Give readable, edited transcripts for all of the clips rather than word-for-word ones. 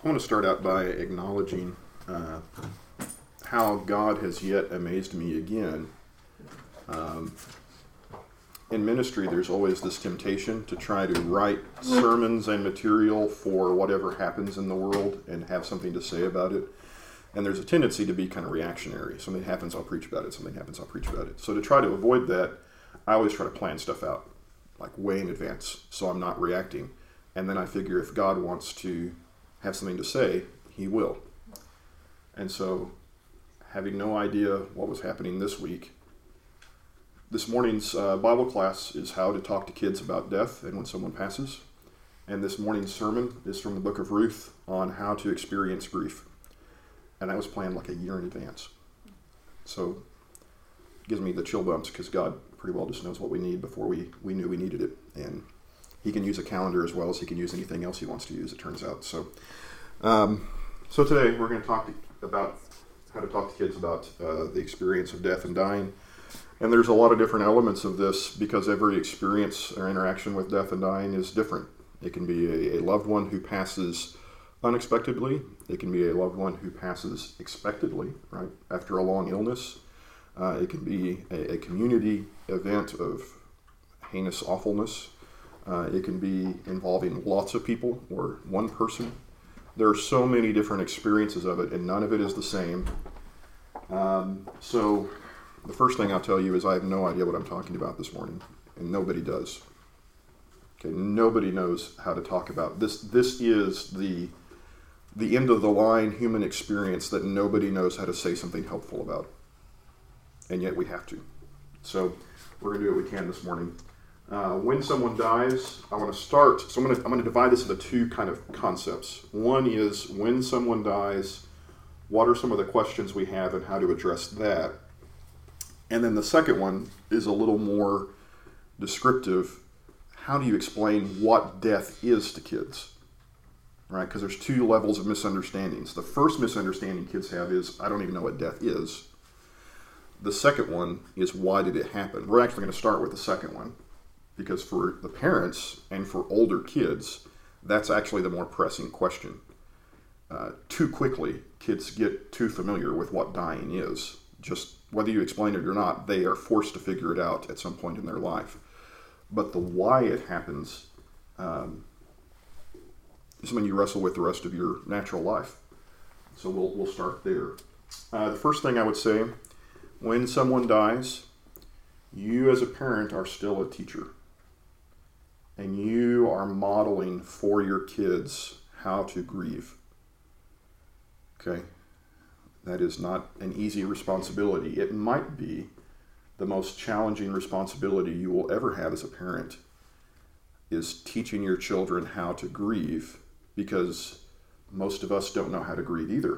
I want to start out by acknowledging how God has yet amazed me again. In ministry, there's always this temptation to try to write sermons and material for whatever happens in the world and have something to say about it. And there's a tendency to be kind of reactionary. Something happens, I'll preach about it. Something happens, I'll preach about it. So to try to avoid that, I always try to plan stuff out, like way in advance, so I'm not reacting. And then I figure if God wants to have something to say, he will. And so, having no idea what was happening this week, this morning's Bible class is how to talk to kids about death and when someone passes. And this morning's sermon is from the book of Ruth on how to experience grief. And that was planned like a year in advance. So, it gives me the chill bumps because God pretty well just knows what we need before we knew we needed it. And he can use a calendar as well as he can use anything else he wants to use, it turns out. So today we're going to talk about how to talk to kids about the experience of death and dying. And there's a lot of different elements of this because every experience or interaction with death and dying is different. It can be a loved one who passes unexpectedly. It can be a loved one who passes expectedly, right, after a long illness. It can be a community event of heinous awfulness. It can be involving lots of people or one person. There are so many different experiences of it, and none of it is the same. So the first thing I'll tell you is I have no idea what I'm talking about this morning, and nobody does. Okay, nobody knows how to talk about this. This is the end of the line human experience that nobody knows how to say something helpful about, and yet we have to. So we're going to do what we can this morning. When someone dies, I want to start. So I'm going to divide this into two kind of concepts. One is when someone dies, what are some of the questions we have and how to address that? And then the second one is a little more descriptive. How do you explain what death is to kids? Right? Because there's two levels of misunderstandings. The first misunderstanding kids have is, I don't even know what death is. The second one is, why did it happen? We're actually going to start with the second one. Because for the parents and for older kids, that's actually the more pressing question. Too quickly, kids get too familiar with what dying is. Just whether you explain it or not, they are forced to figure it out at some point in their life. But the why it happens is something you wrestle with the rest of your natural life. So we'll start there. The first thing I would say, when someone dies, you as a parent are still a teacher. And you are modeling for your kids how to grieve. Okay? That is not an easy responsibility. It might be the most challenging responsibility you will ever have as a parent, is teaching your children how to grieve, because most of us don't know how to grieve either.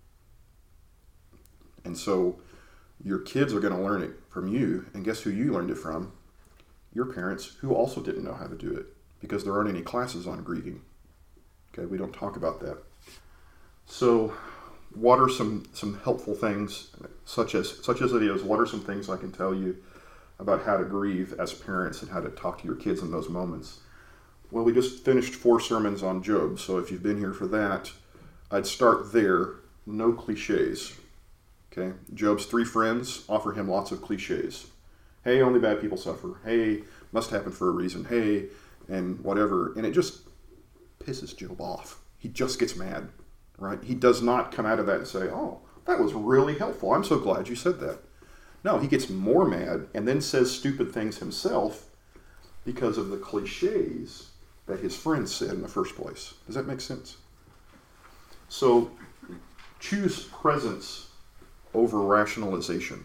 And so your kids are going to learn it from you, and guess who you learned it from? Your parents, who also didn't know how to do it, because there aren't any classes on grieving. Okay, we don't talk about that. So what are some helpful things, such as it is, what are some things I can tell you about how to grieve as parents and how to talk to your kids in those moments? Well, we just finished 4 sermons on Job, so if you've been here for that, I'd start there. No cliches. Okay, Job's 3 friends offer him lots of cliches. Hey, only bad people suffer. Hey, must happen for a reason. Hey, and whatever. And it just pisses Job off. He just gets mad, right? He does not come out of that and say, oh, that was really helpful. I'm so glad you said that. No, he gets more mad and then says stupid things himself because of the cliches that his friends said in the first place. Does that make sense? So choose presence over rationalization.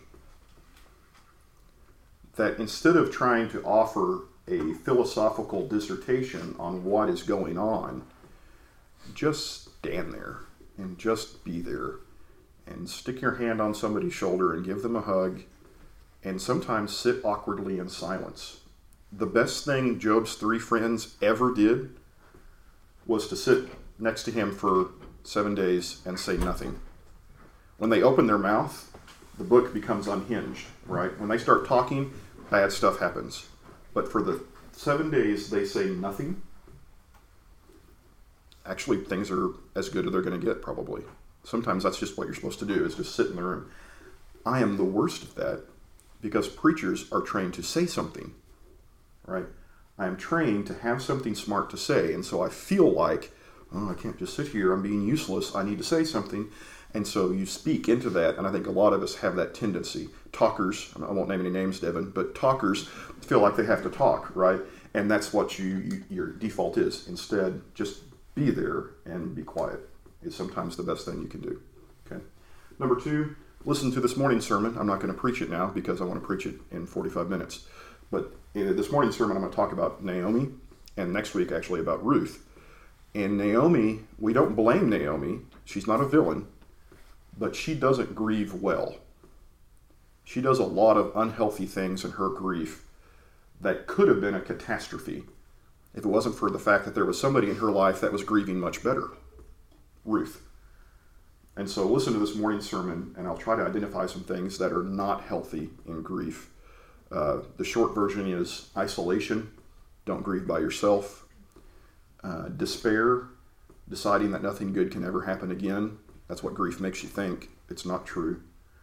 That instead of trying to offer a philosophical dissertation on what is going on, just stand there and just be there and stick your hand on somebody's shoulder and give them a hug, and sometimes sit awkwardly in silence. The best thing Job's 3 friends ever did was to sit next to him for 7 days and say nothing. When they open their mouth, the book becomes unhinged, right? When they start talking, bad stuff happens. But for the 7 days, they say nothing. actually things are as good as they're going to get probably. Sometimes that's just what you're supposed to do, is just sit in the room. I am the worst at that because preachers are trained to say something, right? I am trained to have something smart to say, and so I feel like, oh, I can't just sit here, I'm being useless, I need to say something. And so you speak into that, and I think a lot of us have that tendency. Talkers, I won't name any names, Devin, but talkers feel like they have to talk, right? And that's what your default is. Instead, just be there and be quiet is sometimes the best thing you can do. Okay. Number 2, listen to this morning's sermon. I'm not going to preach it now because I want to preach it in 45 minutes. But in this morning's sermon, I'm going to talk about Naomi, and next week actually about Ruth. And Naomi, we don't blame Naomi. She's not a villain, but she doesn't grieve well. She does a lot of unhealthy things in her grief that could have been a catastrophe if it wasn't for the fact that there was somebody in her life that was grieving much better, Ruth. And so listen to this morning's sermon, and I'll try to identify some things that are not healthy in grief. The short version is isolation, don't grieve by yourself. Despair, deciding that nothing good can ever happen again. That's what grief makes you think. It's not true.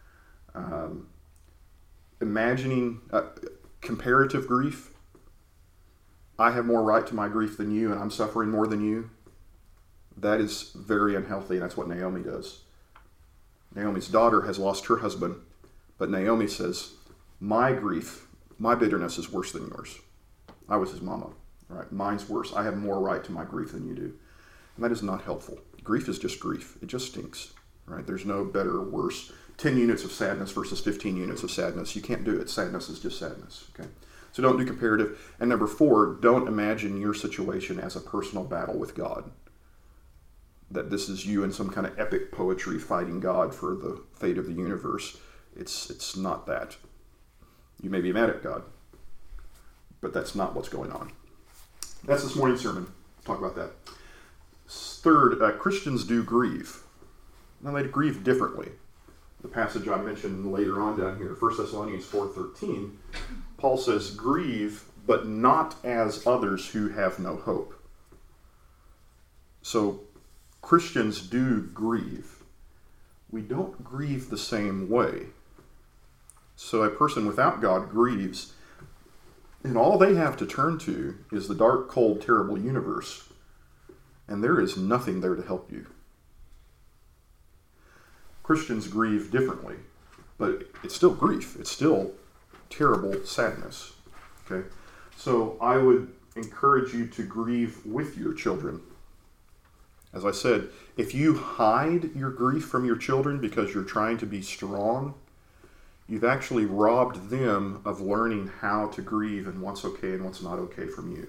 Imagining comparative grief. I have more right to my grief than you, and I'm suffering more than you. That is very unhealthy, and that's what Naomi does. Naomi's daughter has lost her husband, but Naomi says, my grief, my bitterness is worse than yours. I was his mama, right? Mine's worse. I have more right to my grief than you do. And that is not helpful. Grief is just grief. It just stinks, right? There's no better or worse. 10 units of sadness versus 15 units of sadness. You can't do it. Sadness is just sadness, okay? So don't do comparative. And number 4, don't imagine your situation as a personal battle with God. That this is you in some kind of epic poetry fighting God for the fate of the universe. It's not that. You may be mad at God, but that's not what's going on. That's this morning's sermon. Talk about that. 3rd, Christians do grieve. Now they grieve differently. The passage I mentioned later on down here, 1 Thessalonians 4:13, Paul says, grieve, but not as others who have no hope. So Christians do grieve. We don't grieve the same way. So a person without God grieves, and all they have to turn to is the dark, cold, terrible universe. And there is nothing there to help you. Christians grieve differently, but it's still grief. It's still terrible sadness. Okay? So I would encourage you to grieve with your children. As I said, if you hide your grief from your children because you're trying to be strong, you've actually robbed them of learning how to grieve and what's okay and what's not okay from you.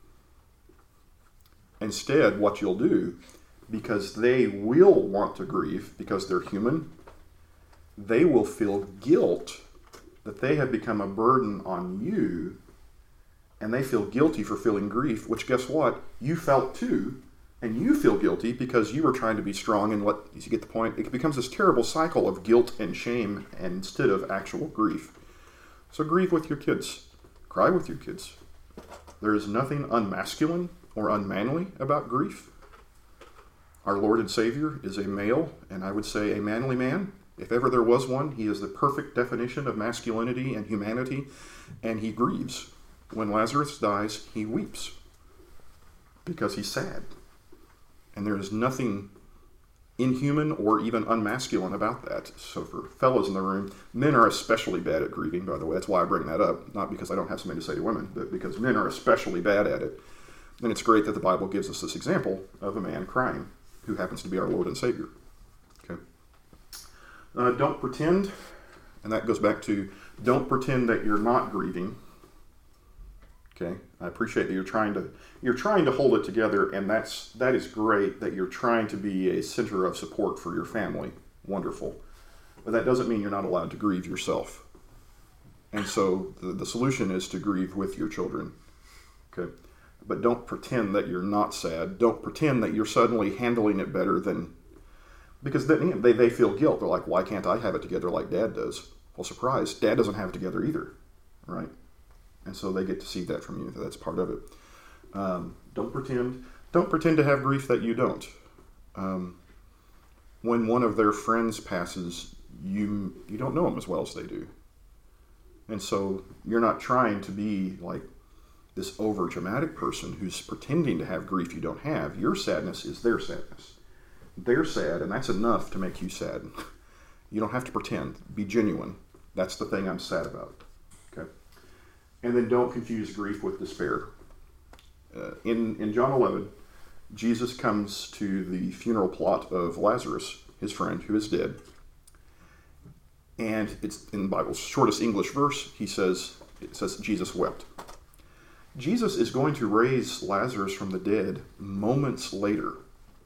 Instead, what you'll do, because they will want to grieve, because they're human, they will feel guilt that they have become a burden on you, and they feel guilty for feeling grief, which guess what? You felt too, and you feel guilty because you were trying to be strong, and you get the point? It becomes this terrible cycle of guilt and shame instead of actual grief. So grieve with your kids. Cry with your kids. There is nothing unmasculine or unmanly about grief. Our Lord and Savior is a male, and I would say a manly man. If ever there was one, he is the perfect definition of masculinity and humanity, and he grieves. When Lazarus dies, he weeps because he's sad. And there is nothing inhuman or even unmasculine about that. So for fellows in the room, men are especially bad at grieving, by the way. That's why I bring that up. Not because I don't have something to say to women, but because men are especially bad at it. And it's great that the Bible gives us this example of a man crying who happens to be our Lord and Savior. Okay. Don't pretend, and that goes back to don't pretend that you're not grieving. Okay, I appreciate that you're trying to hold it together, and that is great that you're trying to be a center of support for your family. Wonderful, but that doesn't mean you're not allowed to grieve yourself. And so the solution is to grieve with your children. Okay, but don't pretend that you're not sad. Don't pretend that you're suddenly handling it better than, because then they feel guilt. They're like, why can't I have it together like Dad does? Well, surprise, Dad doesn't have it together either, right? And so they get to see that from you. That's part of it. Don't pretend. Don't pretend to have grief that you don't. When one of their friends passes, you don't know them as well as they do. And so you're not trying to be like this over-dramatic person who's pretending to have grief you don't have. Your sadness is their sadness. They're sad, and that's enough to make you sad. You don't have to pretend. Be genuine. That's the thing I'm sad about. Okay? And then don't confuse grief with despair. In John 11, Jesus comes to the funeral plot of Lazarus, his friend, who is dead. And it's in the Bible's shortest English verse. It says Jesus wept. Jesus is going to raise Lazarus from the dead moments later.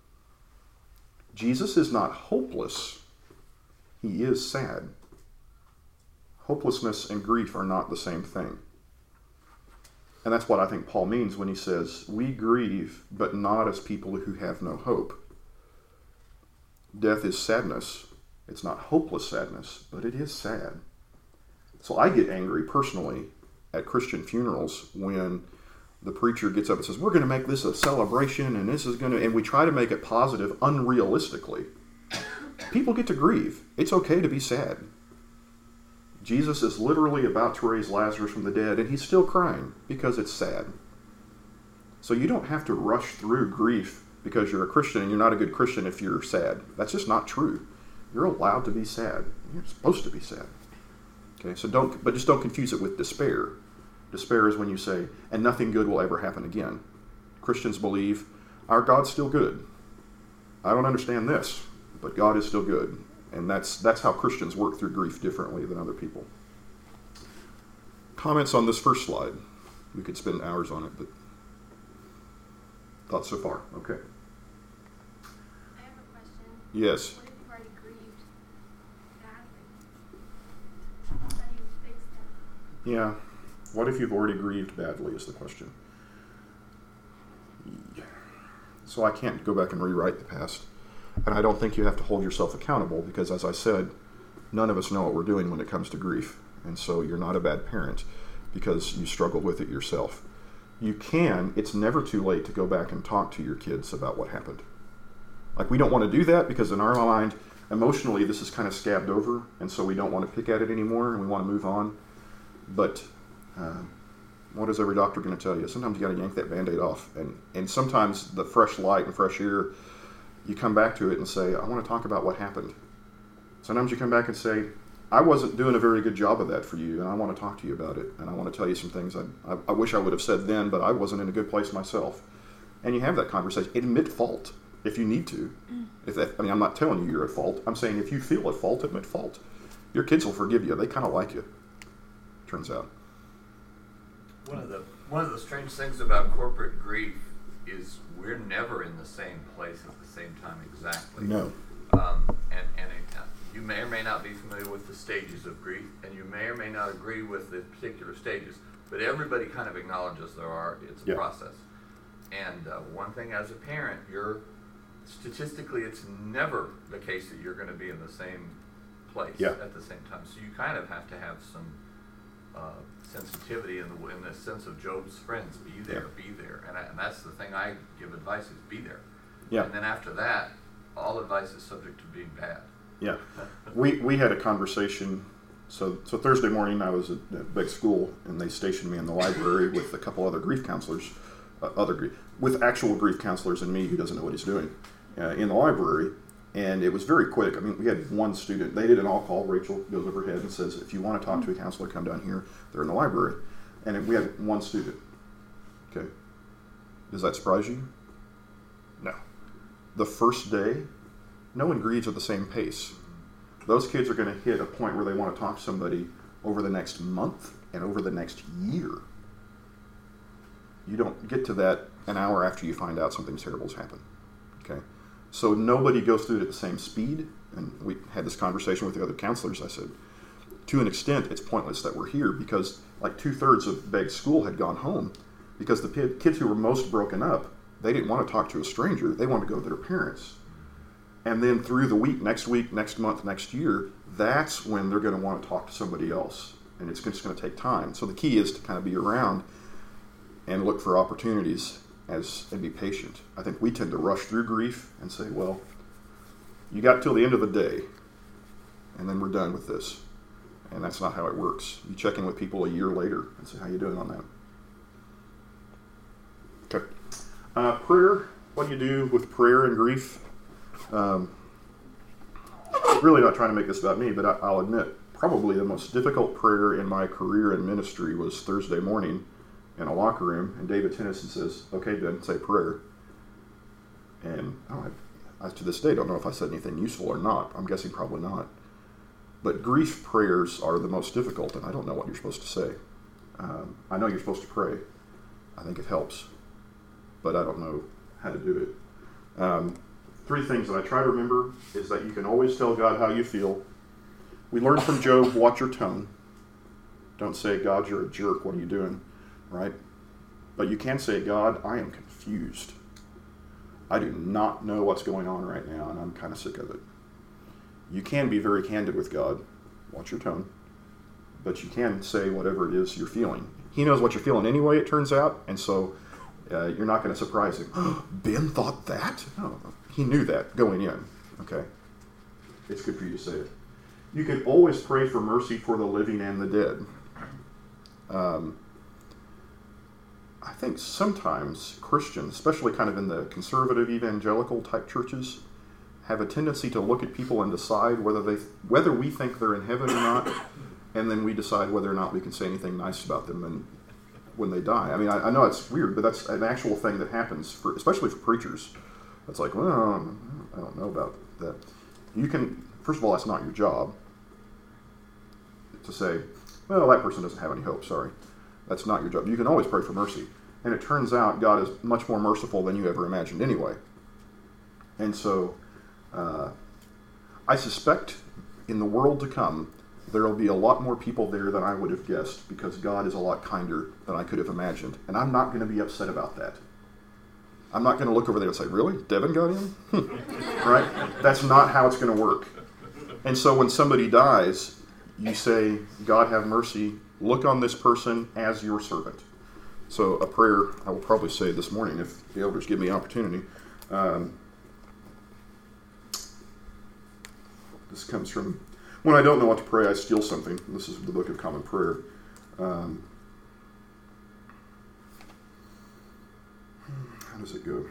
Jesus is not hopeless. He is sad. Hopelessness and grief are not the same thing. And that's what I think Paul means when he says, we grieve, but not as people who have no hope. Death is sadness. It's not hopeless sadness, but it is sad. So I get angry personally at Christian funerals when the preacher gets up and says, we're going to make this a celebration, and this is going to, and we try to make it positive unrealistically. People get to grieve. It's okay to be sad. Jesus is literally about to raise Lazarus from the dead, and he's still crying because it's sad. So you don't have to rush through grief because you're a Christian, and you're not a good Christian if you're sad. That's just not true. You're allowed to be sad. You're supposed to be sad. Okay, so just don't confuse it with despair. Despair is when you say, and nothing good will ever happen again. Christians believe, our God's still good. I don't understand this, but God is still good. And that's how Christians work through grief differently than other people. Comments on this first slide. We could spend hours on it, but thoughts so far. Okay. I have a question. Yes. What if you've already grieved badly? How do you fix that? Yeah. What if you've already grieved badly is the question. So I can't go back and rewrite the past. And I don't think you have to hold yourself accountable because, as I said, none of us know what we're doing when it comes to grief. And so you're not a bad parent because you struggled with it yourself. It's never too late to go back and talk to your kids about what happened. Like, we don't want to do that because in our mind, emotionally, this is kind of scabbed over. And so we don't want to pick at it anymore and we want to move on. But what is every doctor going to tell you? Sometimes you got to yank that Band-Aid off. And sometimes the fresh light and fresh air, you come back to it and say, I want to talk about what happened. Sometimes you come back and say, I wasn't doing a very good job of that for you, and I want to talk to you about it, and I want to tell you some things I wish I would have said then, but I wasn't in a good place myself. And you have that conversation. Admit fault if you need to. I'm not telling you you're at fault. I'm saying if you feel at fault, admit fault. Your kids will forgive you. They kind of like you, turns out. One of the strange things about corporate grief is we're never in the same place at the same time exactly. No. You may or may not be familiar with the stages of grief, and you may or may not agree with the particular stages, but everybody kind of acknowledges it's a process. And one thing as a parent, statistically, it's never the case that you're going to be in the same place at the same time. So you kind of have to have some sensitivity in the sense of Job's friends. Be there. And that's the thing I give advice is be there. Yeah. And then after that, all advice is subject to being bad. Yeah. We had a conversation. So Thursday morning I was at Begg School, and they stationed me in the library with a couple other grief counselors, with actual grief counselors and me who doesn't know what he's doing, in the library. And it was very quick. I mean, we had one student. They did an all-call. Rachel goes overhead and says, if you want to talk to a counselor, come down here. They're in the library. And we had one student. Okay. Does that surprise you? No. The first day, no one grieves at the same pace. Those kids are going to hit a point where they want to talk to somebody over the next month and over the next year. You don't get to that an hour after you find out something terrible's happened. Okay? So nobody goes through it at the same speed. And we had this conversation with the other counselors. I said, to an extent, it's pointless that we're here because like 2/3 of Begg School had gone home because the kids who were most broken up, they didn't want to talk to a stranger. They wanted to go to their parents. And then through the week, next month, next year, that's when they're going to want to talk to somebody else. And it's just going to take time. So the key is to kind of be around and look for opportunities. and be patient. I think we tend to rush through grief and say, well, you got till the end of the day, and then we're done with this. And that's not how it works. You check in with people a year later and say, how you doing on that? Okay. Prayer. What do you do with prayer and grief? Really not trying to make this about me, but I'll admit, probably the most difficult prayer in my career in ministry was Thursday morning in a locker room, and David Tennyson says, okay, Ben, say prayer. And I to this day don't know if I said anything useful or not. I'm guessing probably not. But grief prayers are the most difficult, and I don't know what you're supposed to say. I know you're supposed to pray. I think it helps, but I don't know how to do it. 3 things that I try to remember is that you can always tell God how you feel. We learned from Job, watch your tongue. Don't say, God, you're a jerk, what are you doing? Right? But you can say, God, I am confused. I do not know what's going on right now, and I'm kind of sick of it. You can be very candid with God. Watch your tone. But you can say whatever it is you're feeling. He knows what you're feeling anyway, it turns out, and so you're not going to surprise him. Ben thought that? No, he knew that going in. Okay? It's good for you to say it. You can always pray for mercy for the living and the dead. I think sometimes Christians, especially kind of in the conservative evangelical type churches, have a tendency to look at people and decide whether we think they're in heaven or not, and then we decide whether or not we can say anything nice about them when they die. I mean, I know it's weird, but that's an actual thing that happens, especially for preachers. It's like, well, I don't know about that. You can, first of all, that's not your job to say, well, that person doesn't have any hope, sorry. That's not your job. You can always pray for mercy. And it turns out God is much more merciful than you ever imagined anyway. And so, I suspect in the world to come, there will be a lot more people there than I would have guessed, because God is a lot kinder than I could have imagined. And I'm not going to be upset about that. I'm not going to look over there and say, really? Devin got in? Right? That's not how it's going to work. And so when somebody dies, you say, God have mercy, look on this person as your servant. So a prayer I will probably say this morning if the elders give me opportunity. This comes from, when I don't know what to pray, I steal something. This is the Book of Common Prayer. How does it go?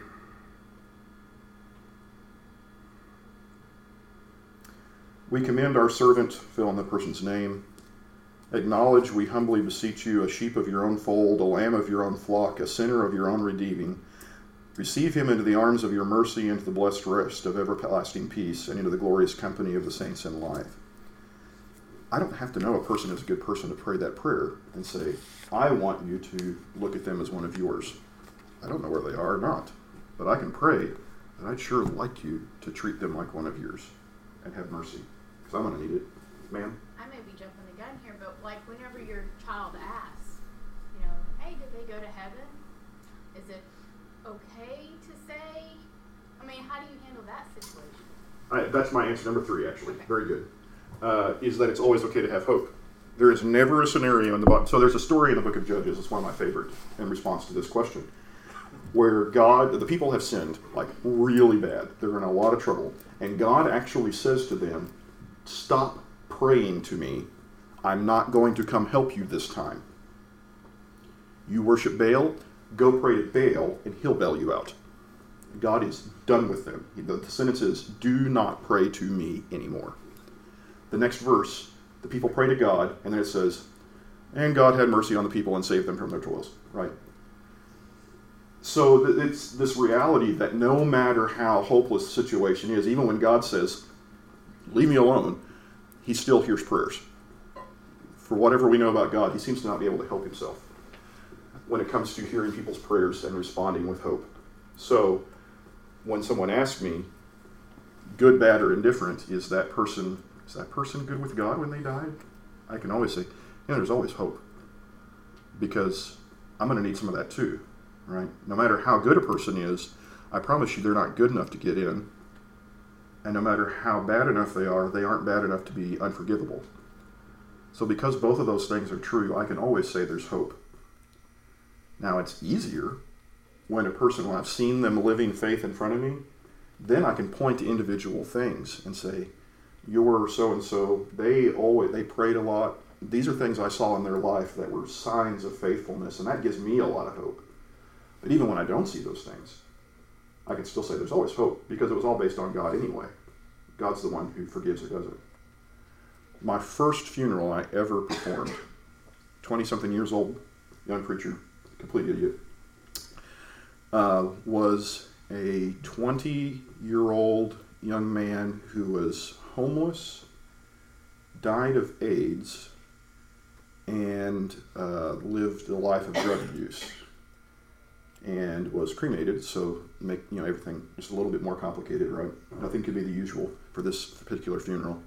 We commend our servant, fill in the person's name. Acknowledge, we humbly beseech you, a sheep of your own fold, a lamb of your own flock, a sinner of your own redeeming. Receive him into the arms of your mercy, into the blessed rest of everlasting peace, and into the glorious company of the saints in life. I don't have to know a person is a good person to pray that prayer and say, I want you to look at them as one of yours. I don't know where they are or not, but I can pray that I'd sure like you to treat them like one of yours and have mercy, because I'm going to need it. Ma'am? I may be jumping the gun here, but like whenever your child asks, hey, did they go to heaven? Is it okay to say? I mean, how do you handle that situation? That's my answer number 3, actually. Okay. Very good. Is that it's always okay to have hope. There is never a scenario in the Bible. So there's a story in the book of Judges, it's one of my favorite in response to this question, where the people have sinned, like really bad. They're in a lot of trouble. And God actually says to them, stop praying to me. I'm not going to come help you this time. You worship Baal, go pray to Baal, and he'll bail you out. God is done with them. The sentence is, do not pray to me anymore. The next verse, the people pray to God, and then it says, and God had mercy on the people and saved them from their toils. Right? So it's this reality that no matter how hopeless the situation is, even when God says, leave me alone, he still hears prayers. For whatever we know about God, he seems to not be able to help himself when it comes to hearing people's prayers and responding with hope. So when someone asks me, good, bad, or indifferent, is that person good with God when they died? I can always say, there's always hope, because I'm going to need some of that too, right? No matter how good a person is, I promise you they're not good enough to get in. And no matter how bad enough they aren't bad enough to be unforgivable. So because both of those things are true, I can always say there's hope. Now, it's easier when I've seen them living faith in front of me, then I can point to individual things and say, you're so-and-so, they prayed a lot. These are things I saw in their life that were signs of faithfulness, and that gives me a lot of hope. But even when I don't see those things, I can still say there's always hope, because it was all based on God anyway. God's the one who forgives or doesn't. My first funeral I ever performed, 20-something years old, young preacher, complete idiot, was a 20-year-old young man who was homeless, died of AIDS, and lived a life of drug abuse, and was cremated. So make everything just a little bit more complicated, right? Nothing could be the usual for this particular funeral.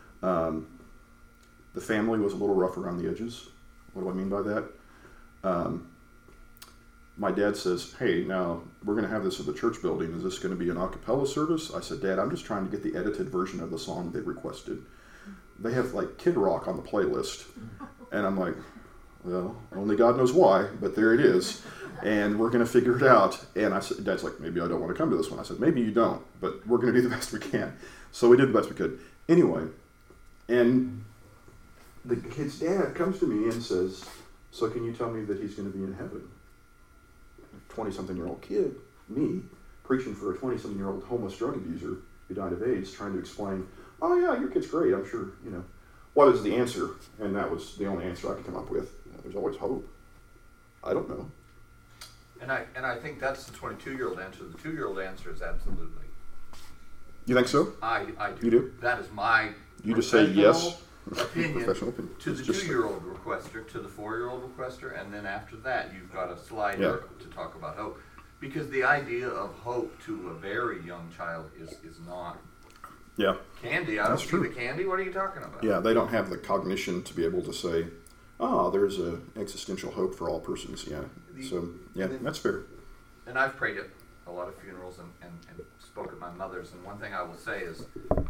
The family was a little rough around the edges. What do I mean by that? My dad says, hey, now we're going to have this at the church building. Is this going to be an a cappella service? I said, Dad, I'm just trying to get the edited version of the song they requested. They have like Kid Rock on the playlist. And I'm like, well, only God knows why, but there it is. And we're going to figure it out. And I said, Dad's like, maybe I don't want to come to this one. I said, maybe you don't, but we're going to do the best we can. So we did the best we could. Anyway, and the kid's dad comes to me and says, so can you tell me that he's going to be in heaven? 20-something-year-old kid, me, preaching for a 20-something-year-old homeless drug abuser who died of AIDS, trying to explain, oh yeah, your kid's great, I'm sure, What is the answer? And that was the only answer I could come up with. There's always hope. I don't know. And I think that's the 22-year-old answer. The 2-year-old answer is absolutely. You think so? I do. You do? That is my You just say yes? Opinion Professional opinion. To the 2-year-old requester, to the 4-year-old requester, and then after that you've got a slider to talk about hope. Because the idea of hope to a very young child is not candy. I don't see the candy. What are you talking about? Yeah, they don't have the cognition to be able to say, there's an existential hope for all persons. Yeah. That's fair. And I've prayed at a lot of funerals and spoke at my mother's, and one thing I will say is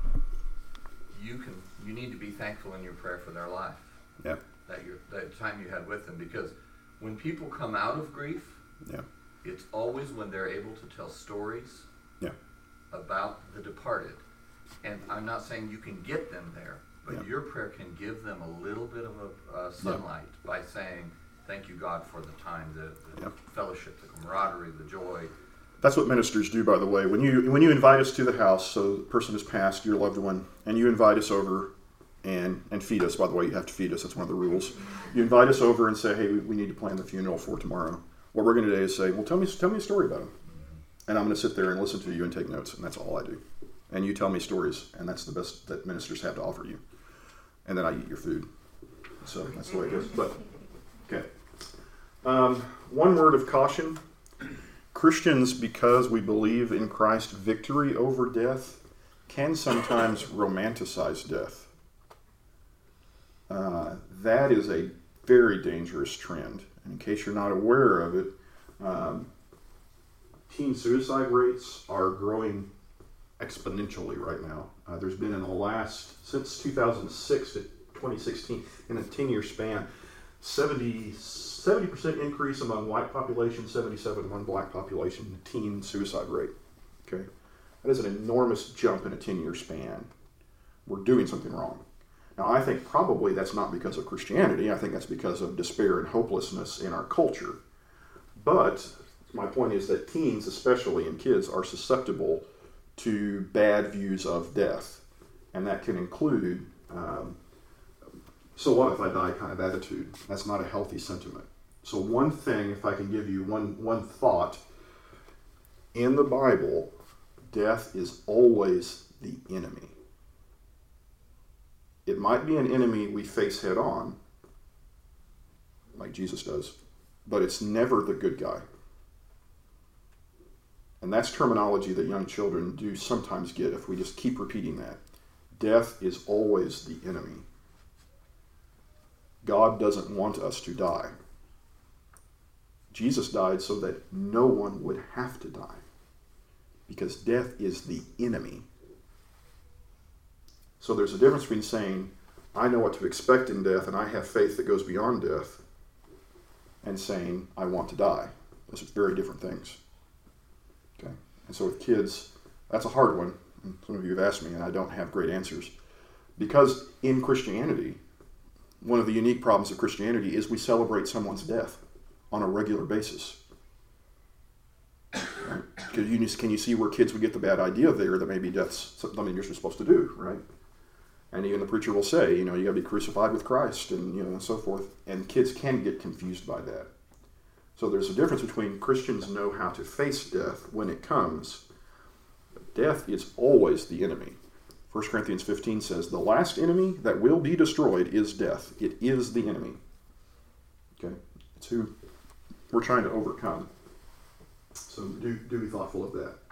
you need to be thankful in your prayer for their life. Yeah. That time you had with them, because when people come out of grief, it's always when they're able to tell stories about the departed. And I'm not saying you can get them there, but your prayer can give them a little bit of sunlight by saying, thank you, God, for the time, the fellowship, the camaraderie, the joy. That's what ministers do, by the way. When you invite us to the house, so the person has passed, your loved one, and you invite us over and feed us. By the way, you have to feed us. That's one of the rules. You invite us over and say, hey, we need to plan the funeral for tomorrow. What we're going to do is say, well, tell me a story about him. And I'm going to sit there and listen to you and take notes, and that's all I do. And you tell me stories, and that's the best that ministers have to offer you. And then I eat your food. So that's the way it is. But, okay. One word of caution. Christians, because we believe in Christ's victory over death, can sometimes romanticize death. That is a very dangerous trend. And in case you're not aware of it, teen suicide rates are growing exponentially right now. There's been since 2006 to 2016, in a 10-year span, 70% increase among white population, 77% among black population, teen suicide rate. Okay, that is an enormous jump in a 10-year span. We're doing something wrong. Now, I think probably that's not because of Christianity. I think that's because of despair and hopelessness in our culture. But my point is that teens, especially, and kids, are susceptible to bad views of death. And that can include, so what if I die kind of attitude. That's not a healthy sentiment. So one thing, if I can give you one thought, in the Bible, death is always the enemy. It might be an enemy we face head on, like Jesus does, but it's never the good guy. And that's terminology that young children do sometimes get if we just keep repeating that. Death is always the enemy. God doesn't want us to die. Jesus died so that no one would have to die, because death is the enemy. So there's a difference between saying, I know what to expect in death and I have faith that goes beyond death, and saying, I want to die. Those are very different things. And so with kids, that's a hard one. Some of you have asked me, and I don't have great answers. Because in Christianity, one of the unique problems of Christianity is we celebrate someone's death on a regular basis. Right? Can you see where kids would get the bad idea there that maybe death's something you're supposed to do, right? And even the preacher will say, you got to be crucified with Christ, and and so forth. And kids can get confused by that. So there's a difference between Christians know how to face death when it comes. But death is always the enemy. 1 Corinthians 15 says, the last enemy that will be destroyed is death. It is the enemy. Okay? It's who we're trying to overcome. So do be thoughtful of that.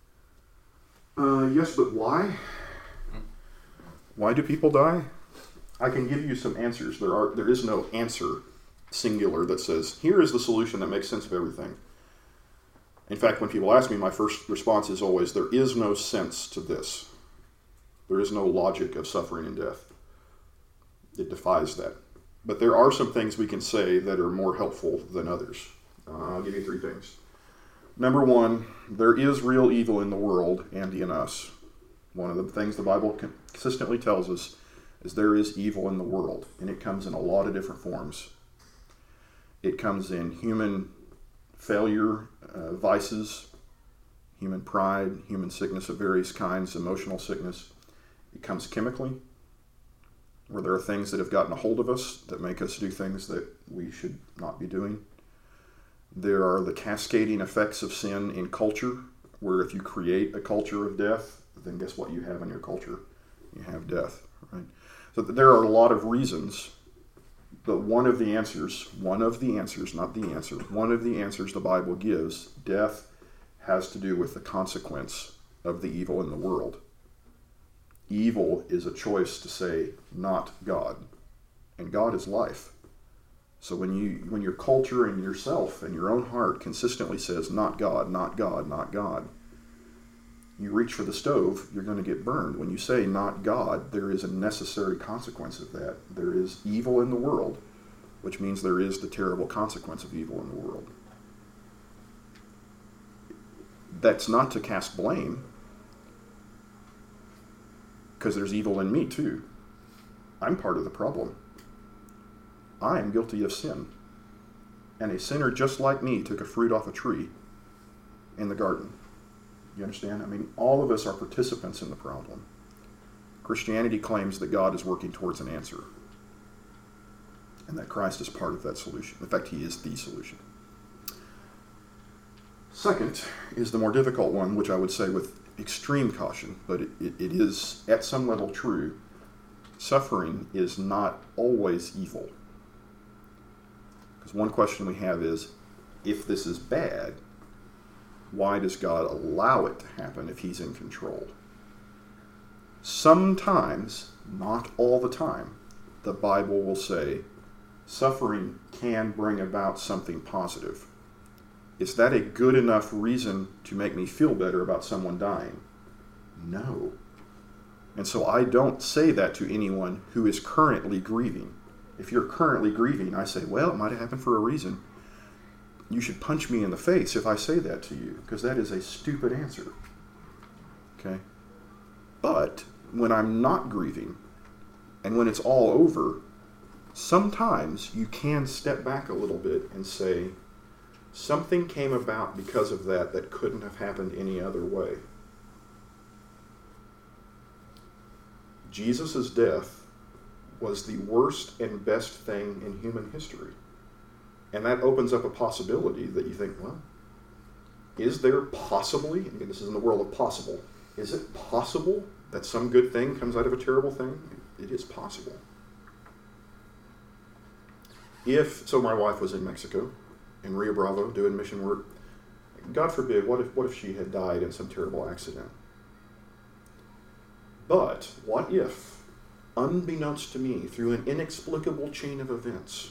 Yes, but why? Why do people die? I can give you some answers. There is no answer singular that says, here is the solution that makes sense of everything. In fact, when people ask me, my first response is always, there is no sense to this. There is no logic of suffering and death. It defies that. But there are some things we can say that are more helpful than others. I'll give you 3 things. Number 1, there is real evil in the world and in us. One of the things the Bible consistently tells us is there is evil in the world, and it comes in a lot of different forms. It comes in human failure, vices, human pride, human sickness of various kinds, emotional sickness. It comes chemically, where there are things that have gotten a hold of us that make us do things that we should not be doing. There are the cascading effects of sin in culture, where if you create a culture of death, then guess what you have in your culture? You have death, right? So there are a lot of reasons, but one of the answers, not the answer, one of the answers the Bible gives, death has to do with the consequence of the evil in the world. Evil is a choice to say, not God. And God is life. So when your culture and yourself and your own heart consistently says, not God, not God, not God, you reach for the stove, you're going to get burned. When you say, not God, there is a necessary consequence of that. There is evil in the world, which means there is the terrible consequence of evil in the world. That's not to cast blame, because there's evil in me too. I'm part of the problem. I am guilty of sin. And a sinner just like me took a fruit off a tree in the garden. You understand? I mean, all of us are participants in the problem. Christianity claims that God is working towards an answer, and that Christ is part of that solution. In fact, he is the solution. Second is the more difficult one, which I would say with extreme caution, but it is at some level true. Suffering is not always evil. Because one question we have is, if this is bad, why does God allow it to happen if he's in control? Sometimes, not all the time, the Bible will say, suffering can bring about something positive. Is that a good enough reason to make me feel better about someone dying? No. And so I don't say that to anyone who is currently grieving. If you're currently grieving, I say, well, it might have happened for a reason. You should punch me in the face if I say that to you, because that is a stupid answer. Okay? But when I'm not grieving, and when it's all over, sometimes you can step back a little bit and say, something came about because of that couldn't have happened any other way. Jesus' death was the worst and best thing in human history. And that opens up a possibility that you think, well, is there possibly, I mean, this is in the world of possible, is it possible that some good thing comes out of a terrible thing? It is possible. So my wife was in Mexico, in Rio Bravo, doing mission work. God forbid, what if she had died in some terrible accident? But what if, unbeknownst to me, through an inexplicable chain of events,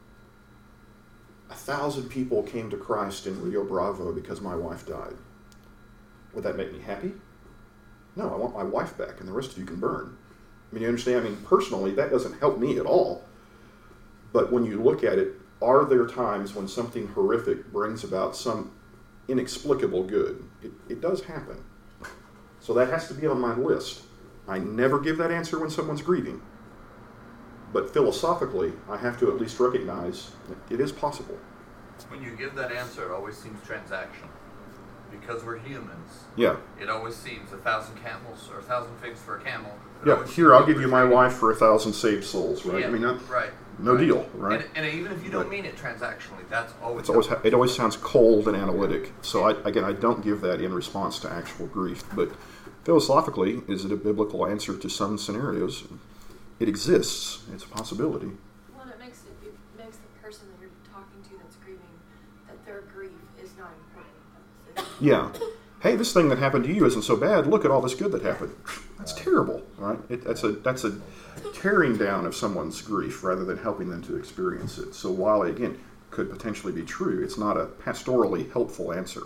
1,000 people came to Christ in Rio Bravo because my wife died? Would that make me happy? No, I want my wife back, and the rest of you can burn. I mean, you understand? I mean, personally, that doesn't help me at all. But when you look at it, are there times when something horrific brings about some inexplicable good. It does happen. So that has to be on my list. I never give that answer when someone's grieving. But philosophically, I have to at least recognize that it is possible. When you give that answer, it always seems transactional. Because we're humans. Yeah. It always seems 1,000 camels or 1,000 figs for a camel. Yeah, here, I'll give you my wife for 1,000 saved souls, right? Yeah, I mean, right. No deal, right? And even if you don't mean it transactionally, that's always... It always sounds cold and analytic. So, I don't give that in response to actual grief. But philosophically, is it a biblical answer to some scenarios? It exists. It's a possibility. Well, it makes the person that you're talking to that's grieving, that their grief is not important. Yeah. Hey, this thing that happened to you isn't so bad. Look at all this good that happened. That's terrible, right? That's a tearing down of someone's grief rather than helping them to experience it. So while it, again, could potentially be true, it's not a pastorally helpful answer.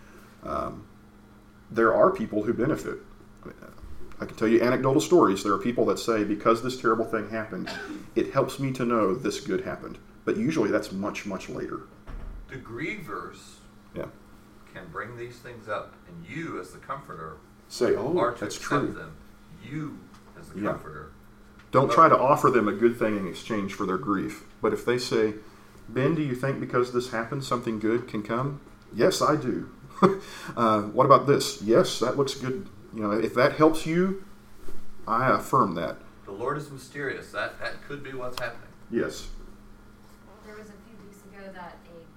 There are people who benefit. I can tell you anecdotal stories. There are people that say, because this terrible thing happened, it helps me to know this good happened. But usually that's much, much later. The grievers can bring these things up, and you as the comforter say, are to that's accept true. them. You as the comforter. Don't try to offer them a good thing in exchange for their grief. But if they say, Ben, do you think because this happened, something good can come? Yes, I do. What about this? Yes, that looks good. You know, if that helps you, I affirm that. The Lord is mysterious. That could be what's happening. Yes. There was a few weeks ago that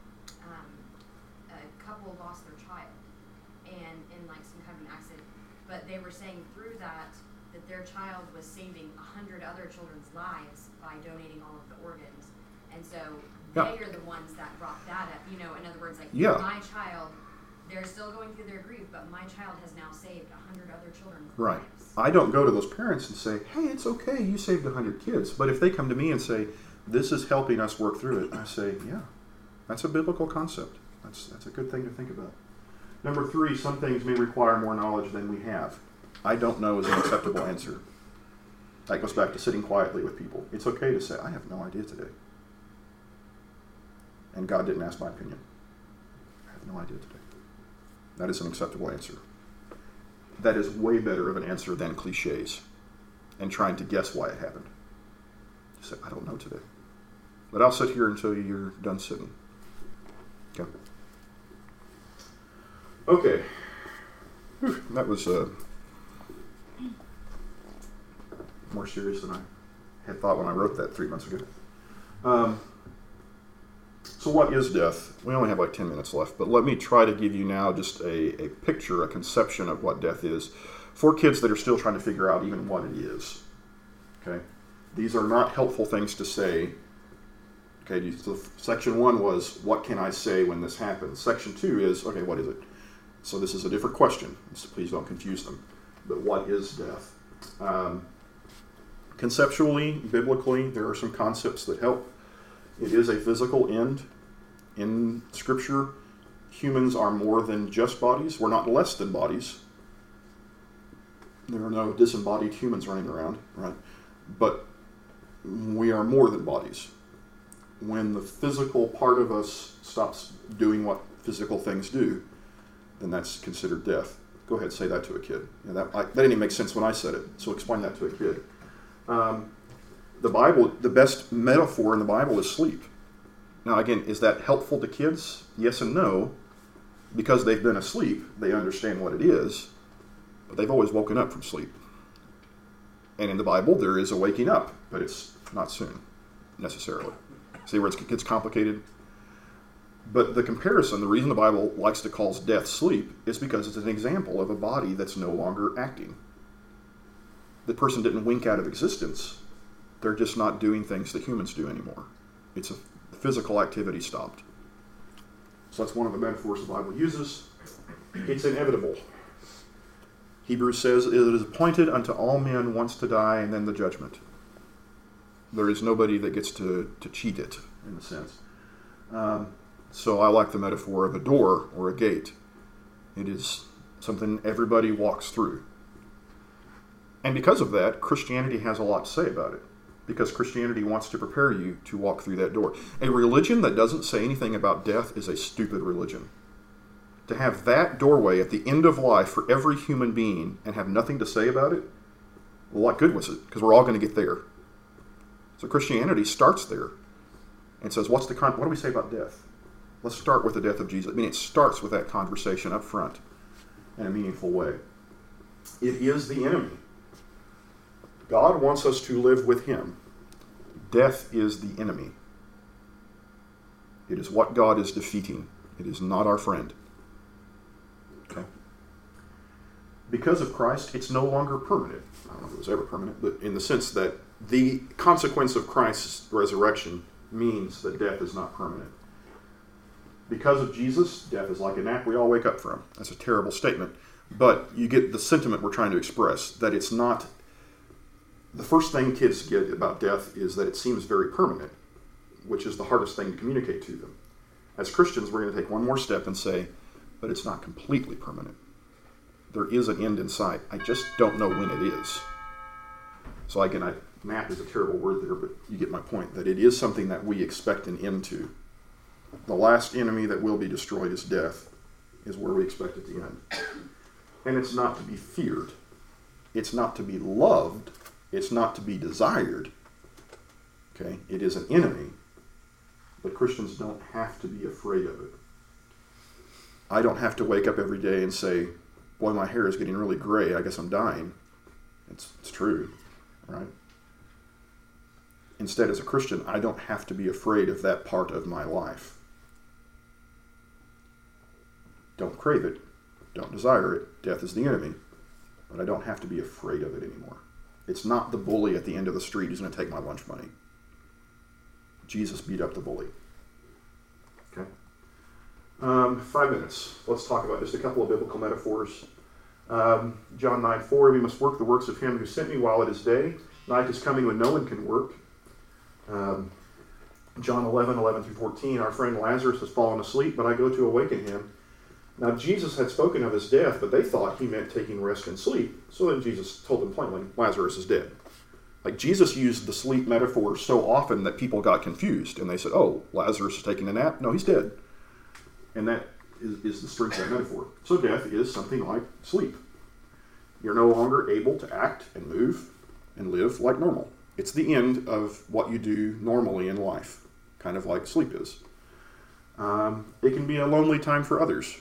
a couple lost their child and in like some kind of an accident, but they were saying through that their child was saving 100 other children's lives by donating all of the organs, and so they are the ones that brought that up. You know, in other words, like my child. They're still going through their grief, but my child has now saved 100 other children's lives. I don't go to those parents and say, hey, it's okay, you saved 100 kids. But if they come to me and say, this is helping us work through it, I say, yeah, that's a biblical concept. That's a good thing to think about. Number 3, some things may require more knowledge than we have. I don't know is an acceptable answer. That goes back to sitting quietly with people. It's okay to say, I have no idea today. And God didn't ask my opinion. I have no idea today. That is an acceptable answer. That is way better of an answer than cliches and trying to guess why it happened. You say, I don't know today. But I'll sit here until you're done sitting. Okay. Okay. Whew, that was more serious than I had thought when I wrote that 3 months ago. So what is death? We only have like 10 minutes left, but let me try to give you now just a picture, a conception of what death is for kids that are still trying to figure out even what it is. Okay? These are not helpful things to say. Okay, so section 1 was, what can I say when this happens? Section 2 is, okay, what is it? So this is a different question, so please don't confuse them. But what is death? Conceptually, biblically, there are some concepts that help. It is a physical end. In Scripture, humans are more than just bodies. We're not less than bodies. There are no disembodied humans running around, right? But we are more than bodies. When the physical part of us stops doing what physical things do, then that's considered death. Go ahead, say that to a kid. You know, that didn't even make sense when I said it, so explain that to a kid. The Bible, the best metaphor in the Bible is sleep. Now again, is that helpful to kids? Yes and no. Because they've been asleep, they understand what it is, but they've always woken up from sleep. And in the Bible, there is a waking up, but it's not soon, necessarily. See where it gets complicated? But the comparison, the reason the Bible likes to call death sleep, is because it's an example of a body that's no longer acting. The person didn't wink out of existence. They're just not doing things that humans do anymore. It's a physical activity stopped. So that's one of the metaphors the Bible uses. It's inevitable. Hebrews says, it is appointed unto all men once to die and then the judgment. There is nobody that gets to cheat it, in a sense. So I like the metaphor of a door or a gate. It is something everybody walks through. And because of that, Christianity has a lot to say about it. Because Christianity wants to prepare you to walk through that door. A religion that doesn't say anything about death is a stupid religion. To have that doorway at the end of life for every human being and have nothing to say about it, well, what good was it? Because we're all going to get there. So Christianity starts there and says, what do we say about death? Let's start with the death of Jesus. I mean, it starts with that conversation up front in a meaningful way. It is the enemy. God wants us to live with him. Death is the enemy. It is what God is defeating. It is not our friend. Okay? Because of Christ, it's no longer permanent. I don't know if it was ever permanent, but in the sense that the consequence of Christ's resurrection means that death is not permanent. Because of Jesus, death is like a nap we all wake up from. That's a terrible statement, but you get the sentiment we're trying to express, that it's not... The first thing kids get about death is that it seems very permanent, which is the hardest thing to communicate to them. As Christians, we're going to take one more step and say, but it's not completely permanent. There is an end in sight. I just don't know when it is. So again, nap is a terrible word there, but you get my point, that it is something that we expect an end to. The last enemy that will be destroyed is death, is where we expect it to end. And it's not to be feared. It's not to be loved. It's not to be desired. Okay? It is an enemy, but Christians don't have to be afraid of it. I don't have to wake up every day and say, boy, my hair is getting really gray. I guess I'm dying. It's true, right? Instead, as a Christian, I don't have to be afraid of that part of my life. Don't crave it. Don't desire it. Death is the enemy. But I don't have to be afraid of it anymore. It's not the bully at the end of the street who's going to take my lunch money. Jesus beat up the bully. Okay? 5 minutes. Let's talk about just a couple of biblical metaphors. John 9:4, we must work the works of him who sent me while it is day. Night is coming when no one can work. John 11 through 14, our friend Lazarus has fallen asleep, but I go to awaken him. Now Jesus had spoken of his death, but they thought he meant taking rest and sleep. So then Jesus told them plainly, Lazarus is dead. Like Jesus used the sleep metaphor so often that people got confused, and they said, oh, Lazarus is taking a nap? No, he's dead. And that is the strength of that metaphor. So death is something like sleep. You're no longer able to act and move and live like normal. It's the end of what you do normally in life, kind of like sleep is. It can be a lonely time for others.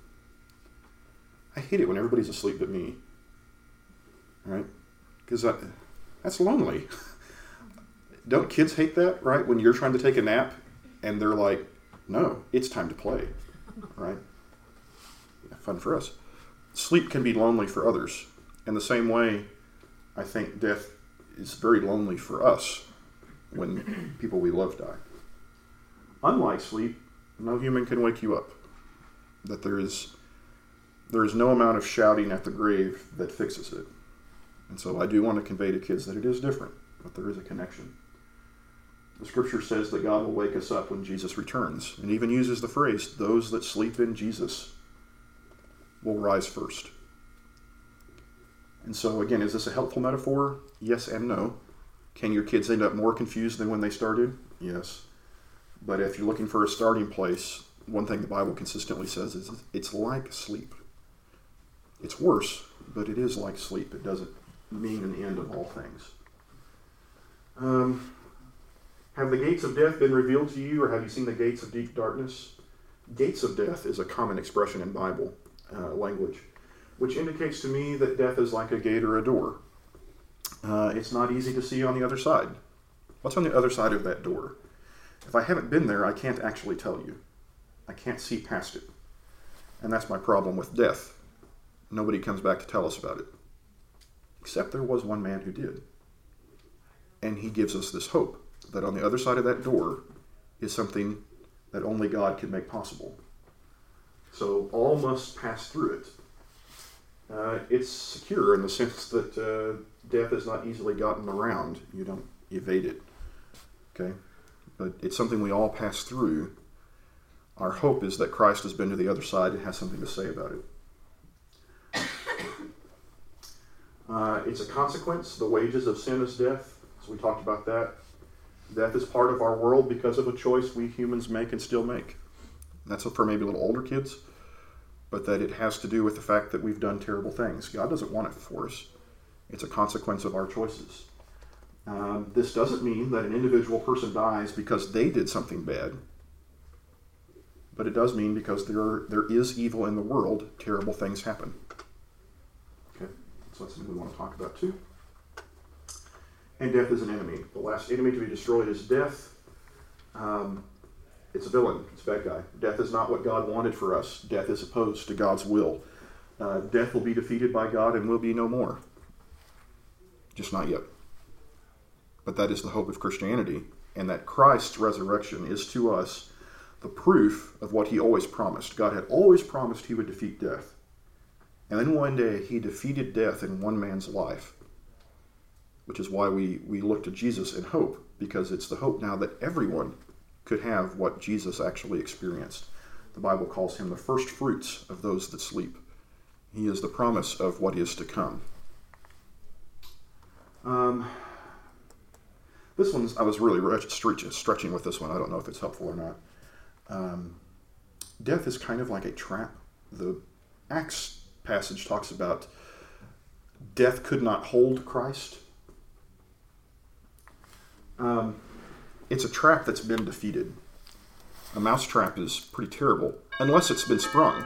I hate it when everybody's asleep but me. Right? Because that's lonely. Don't kids hate that, right? When you're trying to take a nap and they're like, no, it's time to play. Right? Yeah, fun for us. Sleep can be lonely for others. In the same way, I think death is very lonely for us when people we love die. Unlike sleep, no human can wake you up. That there is no amount of shouting at the grave that fixes it. And so I do want to convey to kids that it is different, but there is a connection. The scripture says that God will wake us up when Jesus returns, and even uses the phrase, those that sleep in Jesus will rise first. And so again, is this a helpful metaphor? Yes and no. Can your kids end up more confused than when they started? Yes. But if you're looking for a starting place, one thing the Bible consistently says is it's like sleep. It's worse, but it is like sleep. It doesn't mean an end of all things. Have the gates of death been revealed to you, or have you seen the gates of deep darkness? Gates of death is a common expression in Bible language, which indicates to me that death is like a gate or a door. It's not easy to see on the other side. What's on the other side of that door? If I haven't been there, I can't actually tell you. I can't see past it. And that's my problem with death. Nobody comes back to tell us about it. Except there was one man who did. And he gives us this hope that on the other side of that door is something that only God can make possible. So all must pass through it. It's secure in the sense that death is not easily gotten around. You don't evade it. Okay? But it's something we all pass through. Our hope is that Christ has been to the other side and has something to say about it. It's a consequence. The wages of sin is death. So we talked about that. Death is part of our world because of a choice we humans make and still make. That's for maybe little older kids. but that it has to do with the fact that we've done terrible things. God doesn't want it for us. It's a consequence of our choices. This doesn't mean that an individual person dies because they did something bad, but it does mean because there is evil in the world, terrible things happen. Okay, so that's something we want to talk about too. And death is an enemy. The last enemy to be destroyed is death. It's a villain. It's a bad guy. Death is not what God wanted for us. Death is opposed to God's will. Death will be defeated by God and will be no more. Just not yet. But that is the hope of Christianity, and that Christ's resurrection is to us the proof of what he always promised. God had always promised he would defeat death. And then one day he defeated death in one man's life, which is why we look to Jesus in hope, because it's the hope now that everyone could have what Jesus actually experienced. The Bible calls him the first fruits of those that sleep. He is the promise of what is to come. This one's, I was really stretching with this one. I don't know if it's helpful or not. Death is kind of like a trap. The Acts passage talks about death could not hold Christ. It's a trap that's been defeated. A mousetrap is pretty terrible, unless it's been sprung.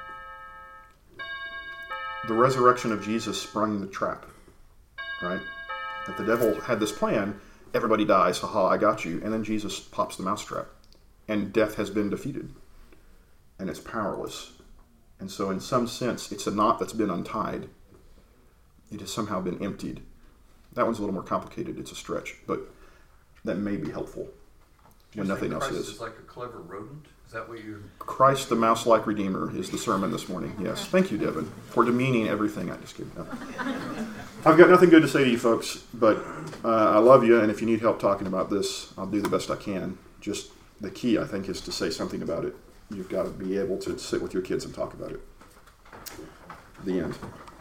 The resurrection of Jesus sprung the trap, right? That the devil had this plan, everybody dies, haha, I got you, and then Jesus pops the mousetrap, and death has been defeated, and it's powerless. And so in some sense, it's a knot that's been untied. It has somehow been emptied. That one's a little more complicated, it's a stretch, but that may be helpful when nothing else Christ is. is like a clever rodent? Is that what you... Christ the mouse-like Redeemer is the sermon this morning. Yes. Thank you, Devin, for demeaning everything. I just kidding. No. I've got nothing good to say to you folks, but I love you, and if you need help talking about this, I'll do the best I can. Just the key, I think, is to say something about it. You've got to be able to sit with your kids and talk about it. The end.